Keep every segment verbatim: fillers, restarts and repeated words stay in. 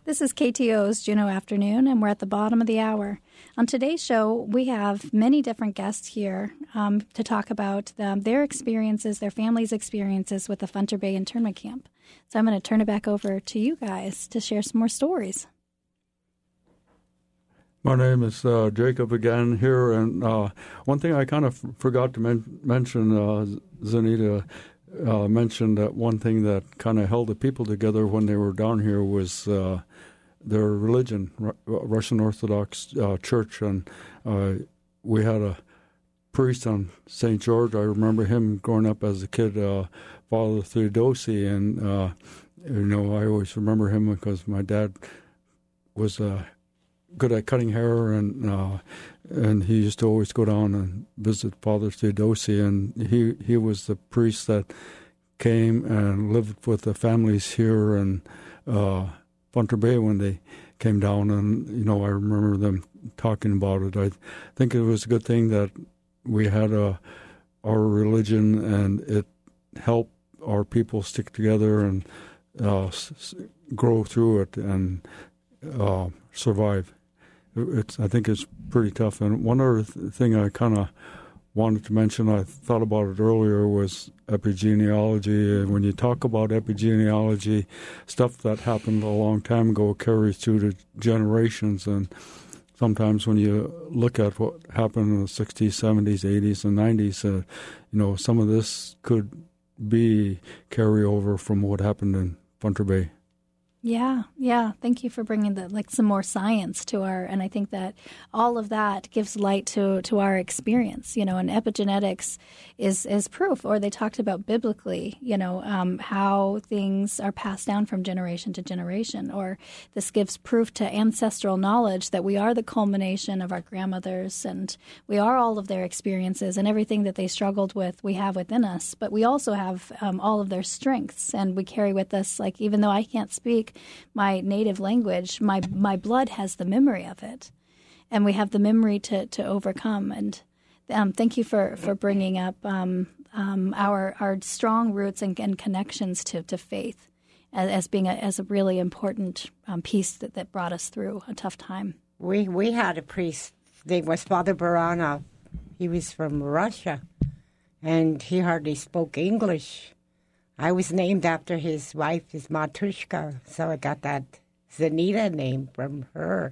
This is K T O's Juneau Afternoon, and we're at the bottom of the hour. On today's show, we have many different guests here um, to talk about um, their experiences, their families' experiences with the Funter Bay internment camp. So I'm going to turn it back over to you guys to share some more stories. My name is uh, Jacob again here, and uh, one thing I kind of f- forgot to men- mention, uh, Zanita uh, mentioned that one thing that kind of held the people together when they were down here was uh, their religion, R- Russian Orthodox uh, Church, and uh, we had a priest on Saint George. I remember him growing up as a kid, uh, Father Theodosi, and uh, you know I always remember him because my dad was uh, good at cutting hair, and uh, and he used to always go down and visit Father Theodosi, and he he was the priest that came and lived with the families here in uh, Funter Bay when they came down, and you know I remember them talking about it. I think it was a good thing that we had a, our religion, and it helped our people stick together and uh, s- grow through it and uh, survive. It's, I think it's pretty tough. And one other th- thing I kind of wanted to mention, I thought about it earlier, was epigenealogy. And when you talk about epigenealogy, stuff that happened a long time ago carries through to generations. And sometimes when you look at what happened in the sixties, seventies, eighties, and nineties, uh, you know, some of this could be carryover from what happened in Funter Bay. Yeah, yeah. Thank you for bringing the like some more science to our, and I think that all of that gives light to to our experience, you know. And epigenetics is is proof, or they talked about biblically, you know, um, how things are passed down from generation to generation. Or this gives proof to ancestral knowledge that we are the culmination of our grandmothers, and we are all of their experiences, and everything that they struggled with, we have within us. But we also have um, all of their strengths, and we carry with us, like, even though I can't speak my native language, my my blood has the memory of it, and we have the memory to, to overcome. And um, thank you for, for bringing up um, um, our our strong roots and, and connections to, to faith as, as being a, as a really important um, piece that, that brought us through a tough time. We we had a priest. His name was Father Baranov. He was from Russia, and he hardly spoke English. I was named after his wife, his Matushka, so I got that Zanita name from her.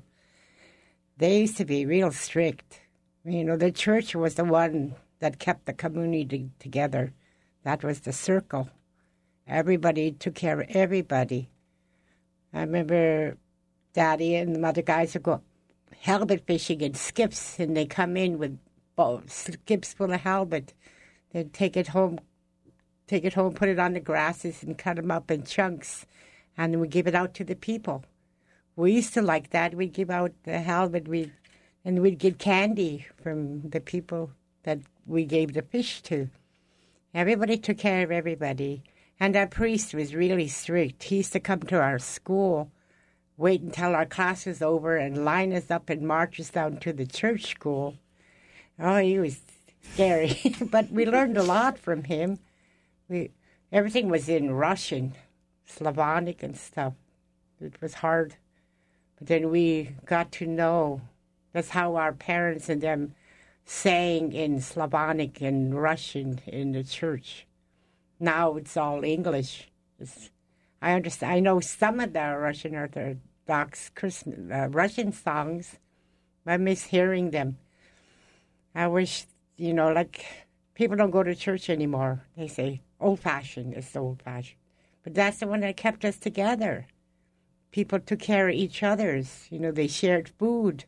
They used to be real strict. You know, the church was the one that kept the community together. That was the circle. Everybody took care of everybody. I remember Daddy and the other guys would go halibut fishing in skips, and they come in with skips full of halibut. They'd take it home. Take it home, put it on the grasses, and cut them up in chunks, and then we give it out to the people. We used to like that. We'd give out the halibut, we'd, and we'd get candy from the people that we gave the fish to. Everybody took care of everybody, and our priest was really strict. He used to come to our school, wait until our class was over, and line us up and march us down to the church school. Oh, he was scary, but we learned a lot from him. We, everything was in Russian, Slavonic and stuff. It was hard. But then we got to know. That's how our parents and them sang in Slavonic and Russian in the church. Now it's all English. It's, I understand. I know some of the Russian Orthodox Christmas, uh, Russian songs. I miss hearing them. I wish, you know, like, people don't go to church anymore. They say, old-fashioned, it's old-fashioned. But that's the one that kept us together. People took care of each other's. You know, they shared food,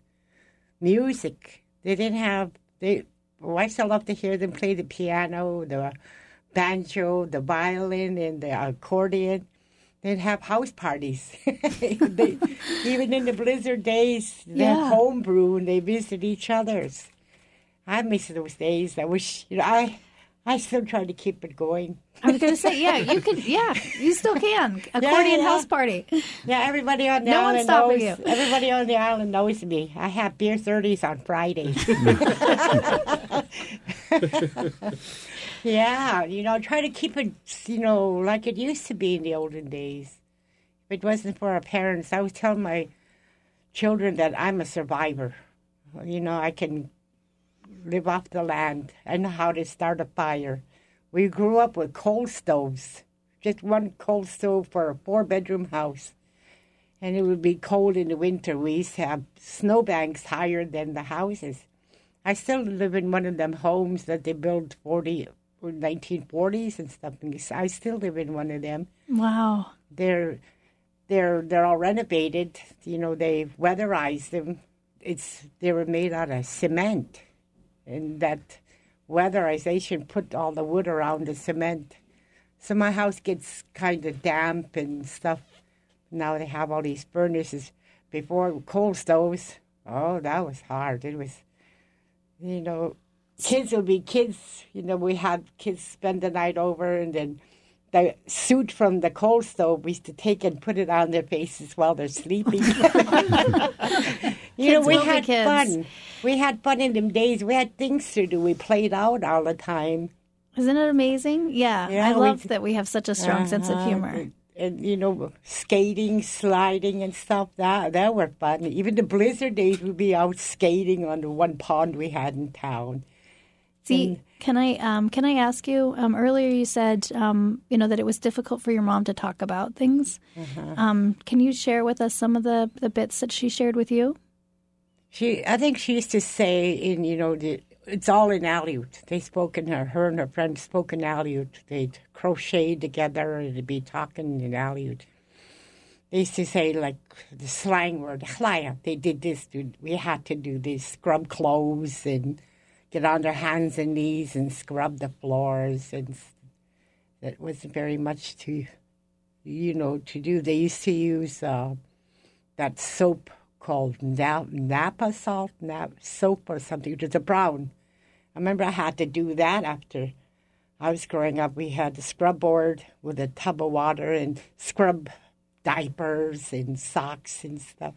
music. They didn't have, they. Well, I still love to hear them play the piano, the banjo, the violin, and the accordion. They'd have house parties. they, even in the blizzard days, they Yeah. had homebrew, and they visited each other's. I miss those days. I wish, you know, I... I still try to keep it going. I was going to say, yeah, you could, yeah, you still can. Accordion yeah. house party. Yeah, everybody on the No one's island stopping knows. you. Everybody on the island knows me. I have beer thirties on Fridays. Yeah, you know, try to keep it, you know, like it used to be in the olden days. If it wasn't for our parents, I was telling my children that I'm a survivor. You know, I can live off the land. I know how to start a fire. We grew up with coal stoves, just one coal stove for a four-bedroom house. And it would be cold in the winter. We used to have snowbanks higher than the houses. I still live in one of them homes that they built forty, nineteen forties and stuff. I still live in one of them. Wow. They're they're they're all renovated. You know, they've weatherized them. It's they were made out of cement, and that weatherization put all the wood around the cement. So my house gets kind of damp and stuff. Now they have all these furnaces. Before, coal stoves. Oh, that was hard. It was, you know, kids will be kids. You know, we had kids spend the night over, and then the soot from the coal stove we used to take and put it on their faces while they're sleeping. You know, we had fun. We had fun in them days. We had things to do. We played out all the time. Isn't it amazing? Yeah, Yeah, I love we- that we have such a strong sense of Uh-huh. humor. And, you know, skating, sliding and stuff, that that were fun. Even the blizzard days, we'd be out skating on the one pond we had in town. See, can I um, can I ask you? Um, earlier, you said um, you know that it was difficult for your mom to talk about things. Uh-huh. Um, can you share with us some of the, the bits that she shared with you? She, I think she used to say, in you know, the, it's all in Aleut. They spoke in her, her and her friends spoke in Aleut. They'd crochet together and they'd be talking in Aleut. They used to say, like, the slang word, chlaya. They did this. We had to do this, scrub clothes and get on their hands and knees and scrub the floors. And that wasn't very much to, you know, to do. They used to use uh, that soap called Na- Napa salt, Napa soap or something. It was a brown. I remember I had to do that after I was growing up. We had a scrub board with a tub of water and scrub diapers and socks and stuff.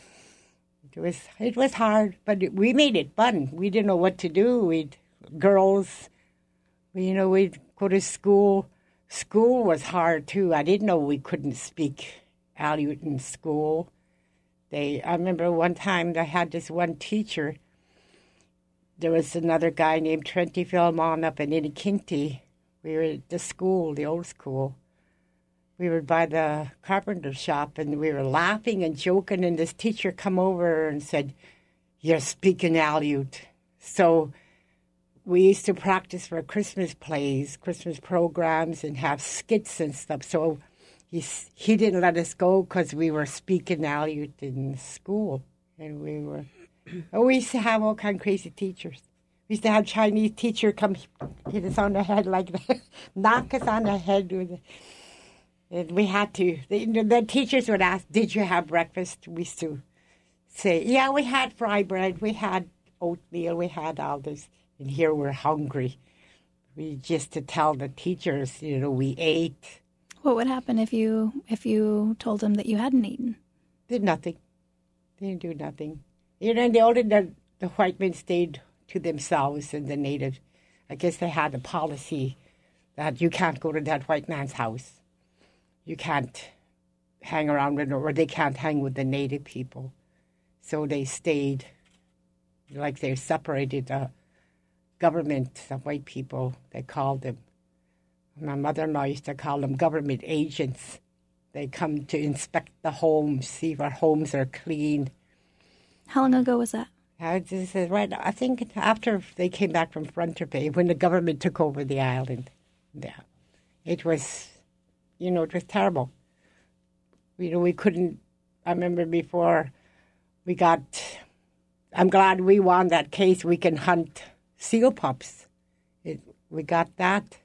It was it was hard, but it, we made it fun. We didn't know what to do. We'd girls, we, you know, we'd go to school. School was hard too. I didn't know we couldn't speak Aleut in school. They, I remember one time I had this one teacher. There was another guy named Trenti Philmon up in Inikinti. We were at the school, the old school. We were by the carpenter shop, and we were laughing and joking, and this teacher come over and said, "You're speaking Aleut." So we used to practice for Christmas plays, Christmas programs, and have skits and stuff. So he, he didn't let us go because we were speaking Aleut in school, and we were... Oh, we used to have all kind of crazy teachers. We used to have Chinese teacher come hit us on the head like that, knock us on the head with it. And we had to, the, the teachers would ask, "Did you have breakfast?" We used to say, "Yeah, we had fry bread, we had oatmeal, we had all this, and here we're hungry." We just to tell the teachers, you know, we ate. What would happen if you if you told them that you hadn't eaten? Did nothing. They didn't do nothing. You know, and the older the, the white men stayed to themselves, and the native, I guess they had a policy that you can't go to that white man's house. You can't hang around with, or they can't hang with the native people. So they stayed, like they separated the government, the white people, they called them. My mother-in-law used to call them government agents. They come to inspect the homes, see if our homes are clean. How long ago was that? I just said, right, I think after they came back from Fronter Bay, when the government took over the island. Yeah. It was, you know, it was terrible. You know, we couldn't, I remember before we got, I'm glad we won that case, we can hunt seal pups. It, we got that.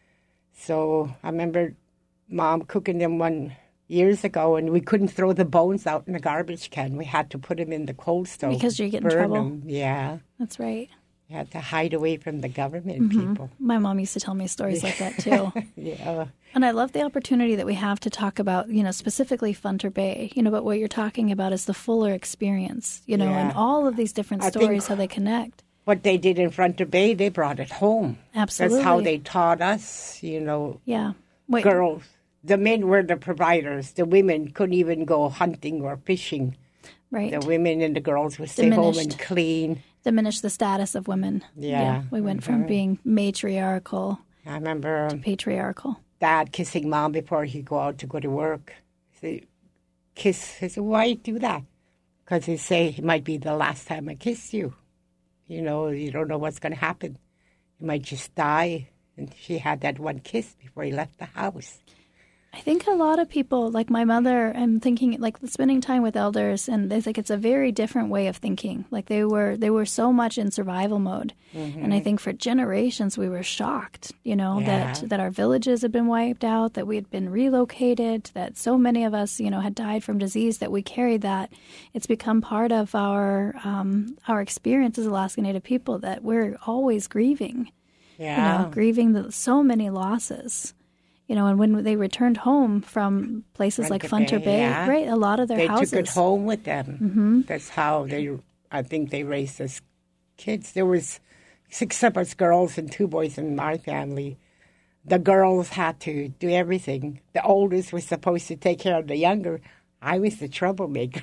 So I remember Mom cooking them one years ago, and we couldn't throw the bones out in the garbage can. We had to put them in the cold stove. Because you get in burn trouble. them. Yeah. That's right. You had to hide away from the government Mm-hmm. people. My mom used to tell me stories like that too. Yeah. And I love the opportunity that we have to talk about, you know, specifically Fronter Bay, you know, but what you're talking about is the fuller experience, you know, Yeah. and all of these different I stories, think- how they connect. What they did in Fronter Bay, they brought it home. Absolutely. That's how they taught us, you know, Yeah. Wait, girls. the men were the providers. The women couldn't even go hunting or fishing. Right. The women and the girls would stay Diminished. home and clean. Diminish the status of women. Yeah. We went mm-hmm. from being matriarchal I remember to patriarchal. Dad kissing Mom before he'd go out to go to work. So, kiss. I said, why do that? Because they say it might be the last time I kiss you. You know, you don't know what's going to happen. You might just die. And she had that one kiss before he left the house. I think a lot of people, like my mother, I'm thinking like spending time with elders, and it's like it's a very different way of thinking. Like they were, they were so much in survival mode, mm-hmm. and I think for generations we were shocked, you know, yeah. that that our villages had been wiped out, that we had been relocated, that so many of us, you know, had died from disease, that we carried that. It's become part of our um, our experience as Alaska Native people that we're always grieving, yeah, you know, grieving the, so many losses. You know, and when they returned home from places like Funter Bay, Bay yeah. right, a lot of their they houses. They took it home with them. Mm-hmm. That's how they, I think they raised us kids. There was six of us girls and two boys in my family. The girls had to do everything. The oldest was supposed to take care of the younger. I was the troublemaker.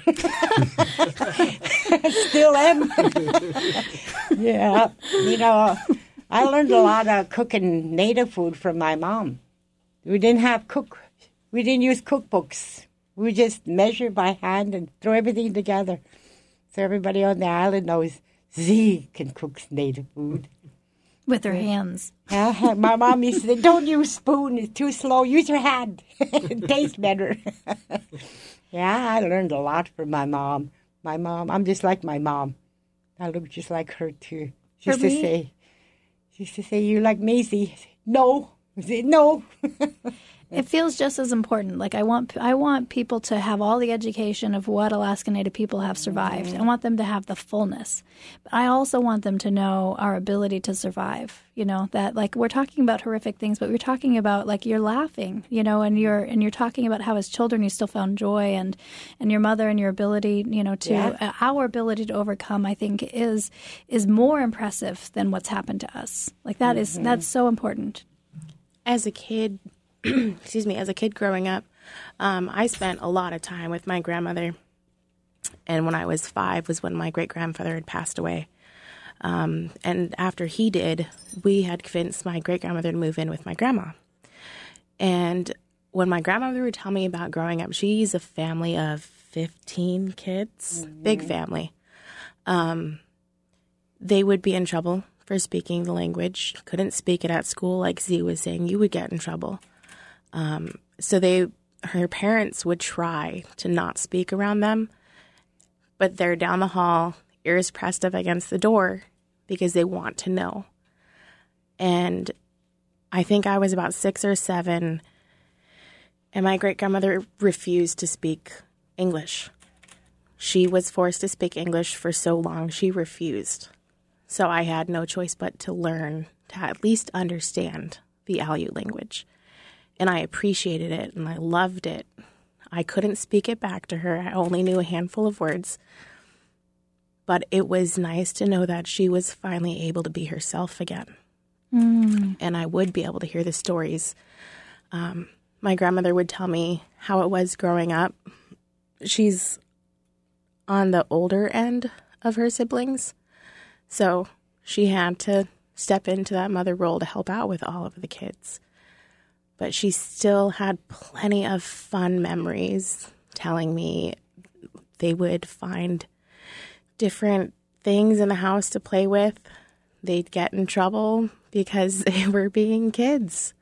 Still am. Yeah. You know, I learned a lot of cooking native food from my mom. We didn't have cook. We didn't use cookbooks. We just measure by hand and throw everything together. So everybody on the island knows Z can cook native food. With her hands. Uh, my mom used to say, don't use spoon. It's too slow. Use your hand. It tastes better. Yeah, I learned a lot from my mom. My mom, I'm just like my mom. I look just like her, too. She used For to me? say, she used to say, you like Maisie? No. I said, no. It feels just as important. Like I want, I want people to have all the education of what Alaska Native people have survived. Mm-hmm. I want them to have the fullness. But I also want them to know our ability to survive. You know, that like we're talking about horrific things, but we're talking about like you're laughing, you know, and you're and you're talking about how as children you still found joy, and and your mother and your ability, you know, to yeah. uh, our ability to overcome, I think is is more impressive than what's happened to us. Like that mm-hmm. is that's so important. As a kid, excuse me, as a kid growing up, um, I spent a lot of time with my grandmother. And when I was five was when my great-grandfather had passed away. Um, and after he did, we had convinced my great-grandmother to move in with my grandma. And when my grandmother would tell me about growing up, she's a family of fifteen kids, mm-hmm. big family. Um, they would be in trouble for speaking the language, couldn't speak it at school, like Z was saying, you would get in trouble. Um, so they, her parents would try to not speak around them, but they're down the hall, ears pressed up against the door because they want to know. And I think I was about six or seven, and my great-grandmother refused to speak English. She was forced to speak English for so long, she refused. So I had no choice but to learn to at least understand the Aleut language. And I appreciated it, and I loved it. I couldn't speak it back to her. I only knew a handful of words. But it was nice to know that she was finally able to be herself again. Mm. And I would be able to hear the stories. Um, my grandmother would tell me how it was growing up. She's on the older end of her siblings. So she had to step into that mother role to help out with all of the kids. But she still had plenty of fun memories telling me they would find different things in the house to play with. They'd get in trouble because they were being kids.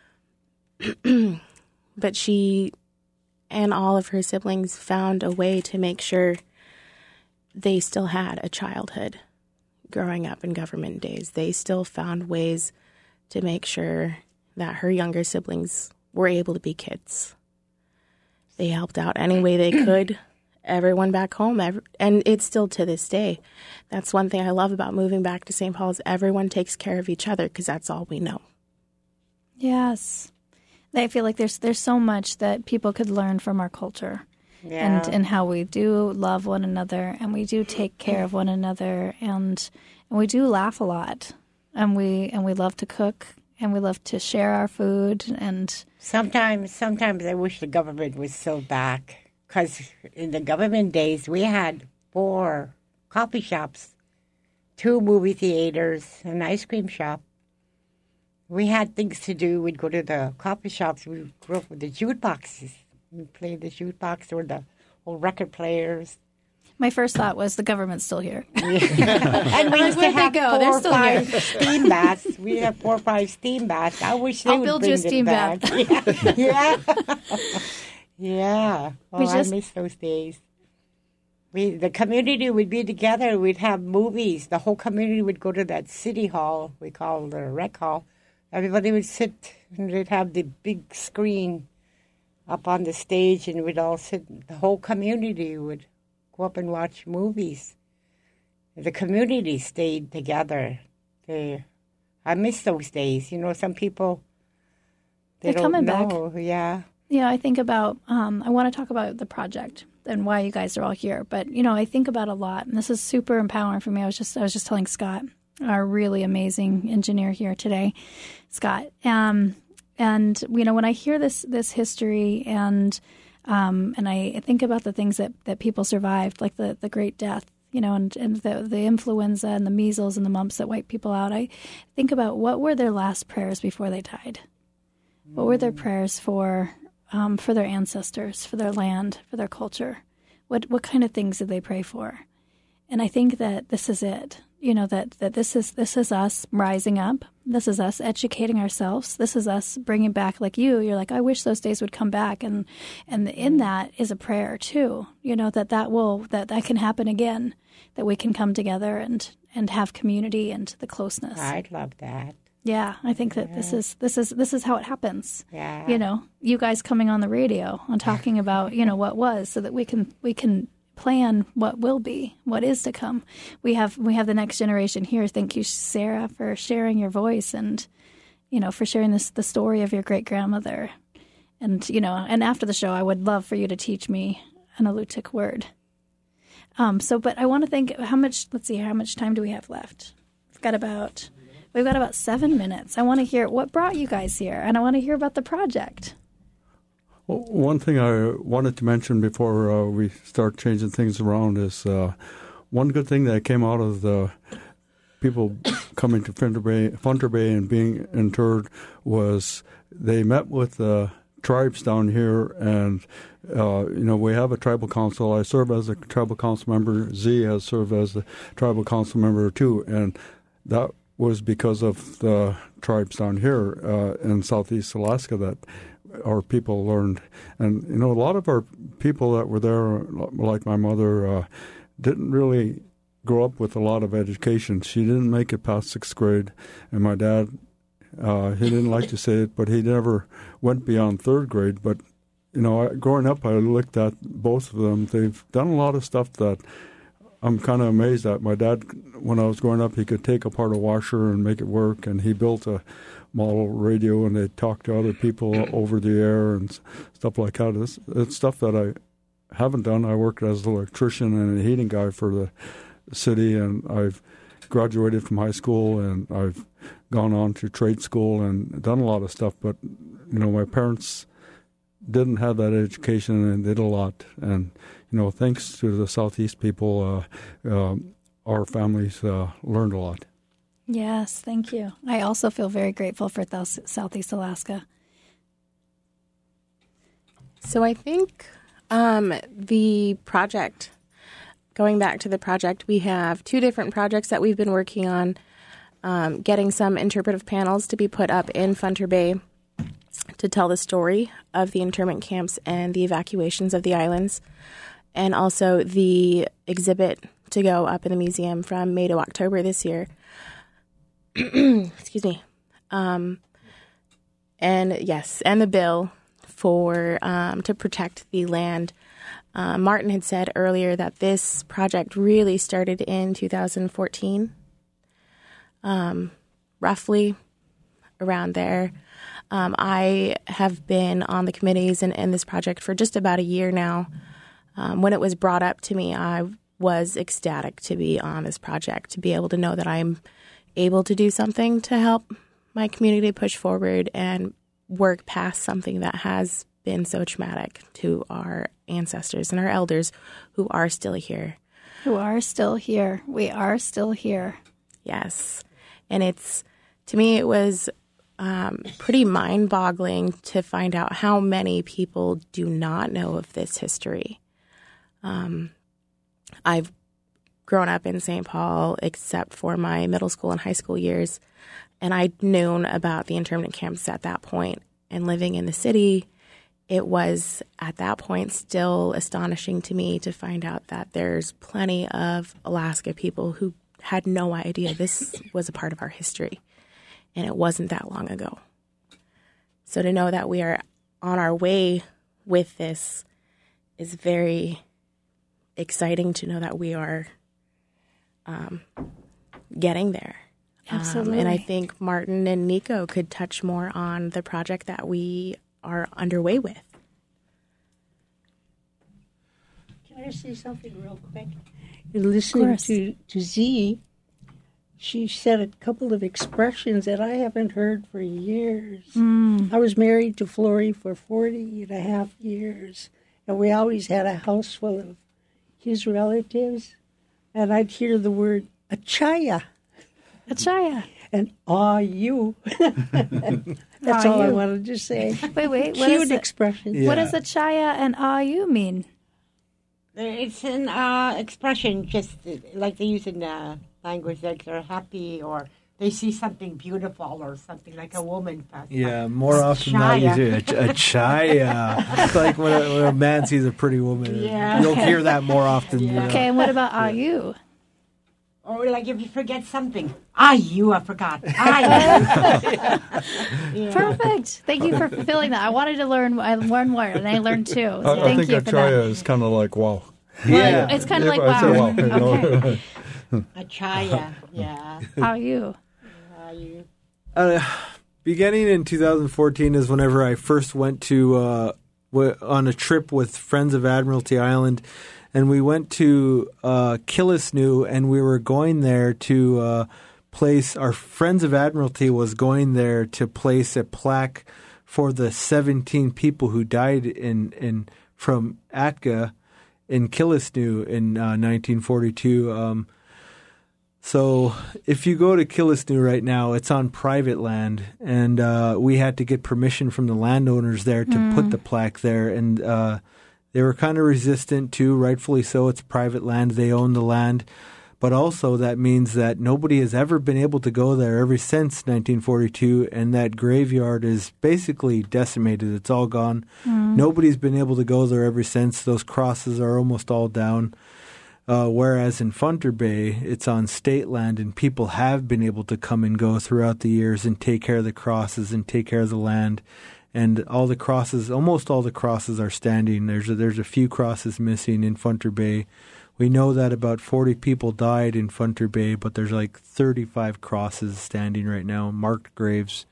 But she and all of her siblings found a way to make sure they still had a childhood. Growing up in government days, they still found ways to make sure that her younger siblings were able to be kids. They helped out any way they could, everyone back home, every, and it's still to this day. That's one thing I love about moving back to Saint Paul is everyone takes care of each other because that's all we know. Yes. I feel like there's there's so much that people could learn from our culture. Yeah. And, and how we do love one another, and we do take care of one another, and and we do laugh a lot, and we and we love to cook, and we love to share our food. And sometimes, sometimes I wish the government was still back, because in the government days we had four coffee shops, two movie theaters, an ice cream shop. We had things to do. We'd go to the coffee shops. We grew up with the jukeboxes. We'd play the jukebox or the old record players. my first thought was the government's still here. Yeah. And we used to Where'd they have go? four They're or still five here. steam baths. We have four or five steam baths. I wish they I'll would build bring you a them steam back. bath. Yeah. Yeah. Yeah. Oh, We just- I miss those days. We, the community would be together. We'd have movies. The whole community would go to that city hall, we call the rec hall. Everybody would sit, and they'd have the big screen up on the stage, and we'd all sit. The whole community would go up and watch movies. The community stayed together. They, I miss those days. You know, some people, they They're don't coming back. know. Yeah. Yeah, I think about, um, I want to talk about the project and why you guys are all here. But, you know, I think about a lot, and this is super empowering for me. I was just, I was just telling Scott, our really amazing engineer here today, Scott. Um, and, you know, when I hear this, this history and, um, and I think about the things that, that people survived, like the, the Great Death, you know, and, and the, the influenza and the measles and the mumps that wiped people out, I think about what were their last prayers before they died? What were their prayers for, um, for their ancestors, for their land, for their culture? What what kind of things did they pray for? And I think that this is it. You know, that, that this is this is us rising up. This is us educating ourselves. This is us bringing back, like you. You're like, I wish those days would come back, and and in that is a prayer too. You know, that that will that that can happen again. That we can come together and and have community and the closeness. I'd love that. Yeah, I think that Yeah. this is this is this is how it happens. Yeah. You know, you guys coming on the radio and talking about, you know, what was, so that we can we can plan what will be, what is to come. We have we have the next generation here. Thank you, Sarah, for sharing your voice and, you know, for sharing this the story of your great grandmother. And, you know, and after the show, I would love for you to teach me an Alutiiq word. Um. So, but I want to think how much. Let's see, how much time do we have left? We've got about. We've got about seven minutes. I want to hear what brought you guys here, and I want to hear about the project. Well, one thing I wanted to mention before uh, we start changing things around is uh, one good thing that came out of the people coming to Funter Bay, Funter Bay and being interred was they met with the tribes down here, and uh, you know, we have a tribal council. I serve as a tribal council member. Z has served as a tribal council member too, and that was because of the tribes down here uh, in Southeast Alaska that our people learned. And, you know, a lot of our people that were there, like my mother, uh, didn't really grow up with a lot of education. She didn't make it past sixth grade. And my dad, uh, he didn't like to say it, but he never went beyond third grade. But, you know, growing up, I looked at both of them. They've done a lot of stuff that I'm kind of amazed at. My dad, when I was growing up, he could take apart a washer and make it work, and he built a model radio, and they talked to other people over the air and stuff like that. It's, it's stuff that I haven't done. I worked as an electrician and a heating guy for the city, and I've graduated from high school, and I've gone on to trade school and done a lot of stuff. But, you know, my parents didn't have that education and did a lot. And, you know, thanks to the Southeast people, uh, uh, our families uh, learned a lot. Yes, thank you. I also feel very grateful for Thous- Southeast Alaska. So I think um, the project, going back to the project, we have two different projects that we've been working on, um, getting some interpretive panels to be put up in Funter Bay to tell the story of the internment camps and the evacuations of the islands, and also the exhibit to go up in the museum from May to October this year. Excuse me. Um, and yes, and the bill for um, to protect the land. Uh, Martin had said earlier that this project really started in two thousand fourteen, um, roughly around there. Um, I have been on the committees and in this project for just about a year now. Um, when it was brought up to me, I was ecstatic to be on this project, to be able to know that I'm able to do something to help my community to push forward and work past something that has been so traumatic to our ancestors and our elders who are still here. Who are still here. We are still here. Yes. And it's, to me, it was um, pretty mind-boggling to find out how many people do not know of this history. Um, I've grown up in Saint Paul except for my middle school and high school years, and I'd known about the internment camps at that point. And living in the city, it was at that point still astonishing to me to find out that there's plenty of Alaska people who had no idea this was a part of our history, and it wasn't that long ago. So to know that we are on our way with this is very exciting, to know that we are um, getting there. Absolutely. Um, and I think Martin and Nico could touch more on the project that we are underway with. Can I say something real quick? In listening to, to Z, she said a couple of expressions that I haven't heard for years. Mm. I was married to Flory for forty and a half years, and we always had a house full of his relatives, and I'd hear the word achaya. Achaya. And aw, you. That's Aw, all I you. wanted to say. Wait, wait. What Cute is it? expression. Yeah. What does achaya and ah you mean? It's an uh, expression just uh, like they use in uh, language, like they're happy or they see something beautiful or something like a woman. Does. Yeah, more often than not, you Chaya. do a, a chaya. It's like when a, when a man sees a pretty woman. Yeah. You'll hear that more often. You know? Okay, and what about ah you? Or like if you forget something. Ah, you, I forgot. Ah, you. Yeah. Perfect. Thank you for fulfilling that. I wanted to learn one word, and I learned two. So I, I thank think you for that. Achaya is kind of like wow. Yeah. It's kind of like, I say wow. wow. You know? Okay. Achaya, yeah. Ah you. Ah, you. Uh, beginning in two thousand fourteen is whenever I first went to uh, w- on a trip with Friends of Admiralty Island, and we went to uh, Killisnoo, and we were going there to uh, place, our Friends of Admiralty was going there to place a plaque for the seventeen people who died in, in from A T G A in Killisnoo in uh, nineteen forty-two. Um, so if you go to Killisnoo right now, it's on private land, and uh, we had to get permission from the landowners there to Mm. put the plaque there, and uh, they were kind of resistant too, rightfully so. It's private land. They own the land. But also that means that nobody has ever been able to go there ever since nineteen forty-two, and that graveyard is basically decimated. It's all gone. Mm. Nobody's been able to go there ever since. Those crosses are almost all down. Uh, whereas in Funter Bay, it's on state land, and people have been able to come and go throughout the years and take care of the crosses and take care of the land. And all the crosses, almost all the crosses are standing. There's a, there's a few crosses missing in Funter Bay. We know that about forty people died in Funter Bay, but there's like thirty-five crosses standing right now, marked graves.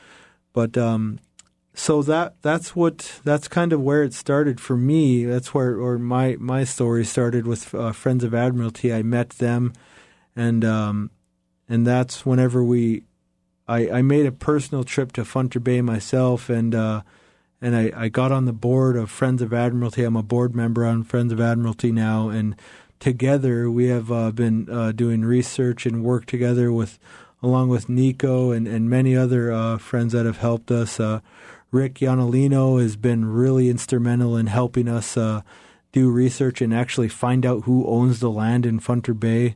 But um, so that that's what that's kind of where it started for me. That's where or my my story started with uh, Friends of Admiralty. I met them, and um, and that's whenever we, I, I made a personal trip to Funter Bay myself, and uh, and I, I got on the board of Friends of Admiralty. I'm a board member on Friends of Admiralty now, and together we have uh, been uh, doing research and work together with, along with Nico and, and many other uh, friends that have helped us. Uh, Rick Yanolino has been really instrumental in helping us uh, do research and actually find out who owns the land in Funter Bay.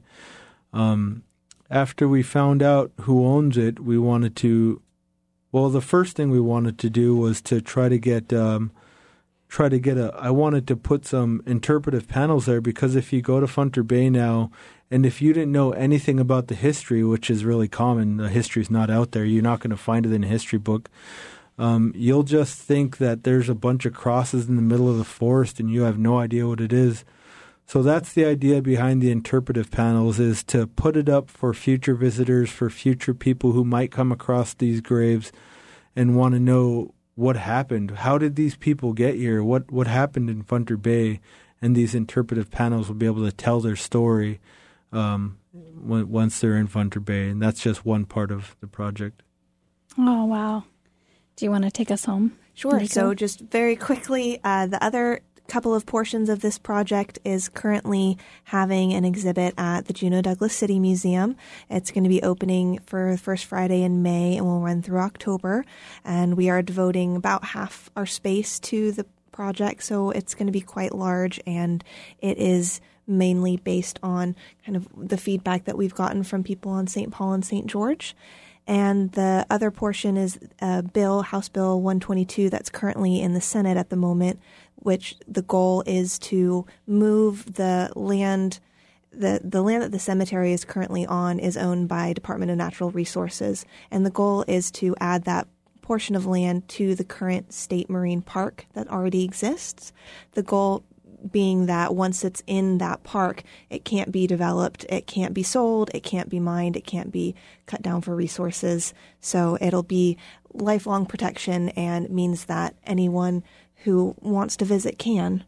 Um, after we found out who owns it, we wanted to, well, the first thing we wanted to do was to try to get, um, try to get a, I wanted to put some interpretive panels there, because if you go to Funter Bay now, and if you didn't know anything about the history, which is really common, the history's not out there, you're not going to find it in a history book, um, you'll just think that there's a bunch of crosses in the middle of the forest and you have no idea what it is. So that's the idea behind the interpretive panels, is to put it up for future visitors, for future people who might come across these graves and want to know what happened. How did these people get here? What what happened in Funter Bay? And these interpretive panels will be able to tell their story um, when, once they're in Funter Bay. And that's just one part of the project. Oh, wow. Do you want to take us home? Sure. Nico? So just very quickly, uh, the other couple of portions of this project is currently having an exhibit at the Juneau Douglas City Museum. It's going to be opening for the first Friday in May and will run through October. And we are devoting about half our space to the project, so it's going to be quite large, and it is mainly based on kind of the feedback that we've gotten from people on Saint Paul and Saint George. And the other portion is a bill, House Bill one twenty-two, that's currently in the Senate at the moment, which the goal is to move the land, the, the land that the cemetery is currently on is owned by Department of Natural Resources. And the goal is to add that portion of land to the current state marine park that already exists. The goal being that once it's in that park, it can't be developed, it can't be sold, it can't be mined, it can't be cut down for resources. So it'll be lifelong protection and means that anyone who wants to visit can.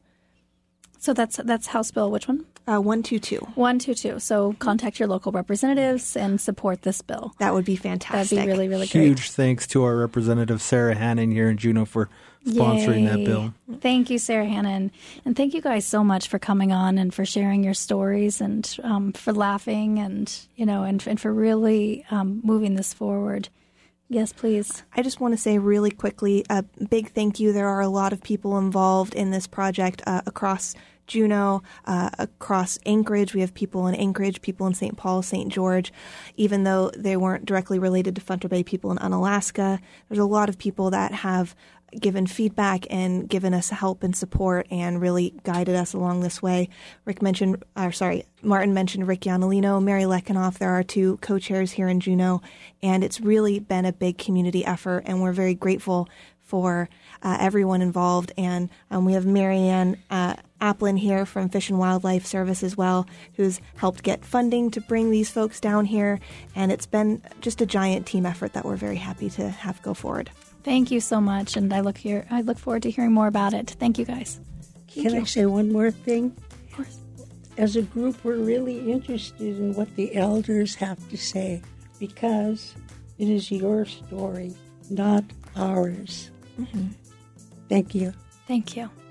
So that's that's House Bill, which one? Uh, one twenty-two. one twenty-two. So contact your local representatives and support this bill. That would be fantastic. That'd be really, really great. Huge thanks to our representative, Sarah Hannon, here in Juneau for sponsoring Yay. that bill. Thank you, Sarah Hannon. And thank you guys so much for coming on and for sharing your stories and um, for laughing and, you know, and, and for really um, moving this forward. Yes, please. I just want to say really quickly a big thank you. There are a lot of people involved in this project uh, across Juneau, uh, across Anchorage. We have people in Anchorage, people in Saint Paul, Saint George. Even though they weren't directly related to Funter Bay, people in Unalaska. There's a lot of people that have given feedback and given us help and support and really guided us along this way. Rick mentioned, or sorry, Martin mentioned Rick Yanolino, Mary Lekanoff. There are two co-chairs here in Juneau, and it's really been a big community effort, and we're very grateful for uh, everyone involved. And um, we have Marianne uh, Applin here from Fish and Wildlife Service as well, who's helped get funding to bring these folks down here. And it's been just a giant team effort that we're very happy to have go forward. Thank you so much, and I look here. I look forward to hearing more about it. Thank you, guys. Can Thank I you. say one more thing? Of course. As a group, we're really interested in what the elders have to say because it is your story, not ours. Mm-hmm. Thank you. Thank you.